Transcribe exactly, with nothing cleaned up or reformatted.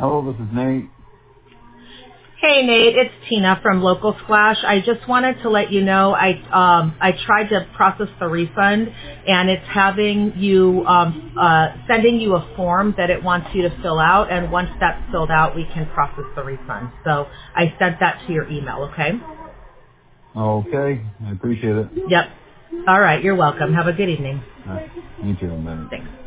Hello, this is Nate. Hey Nate, it's Tina from Local Splash. I just wanted to let you know I um, I tried to process the refund, and it's having you um, uh, sending you a form that it wants you to fill out, and once that's filled out, we can process the refund. So I sent that to your email. Okay. Okay, I appreciate it. Yep. All right. You're welcome. Have a good evening. Uh, you too, man. Thanks.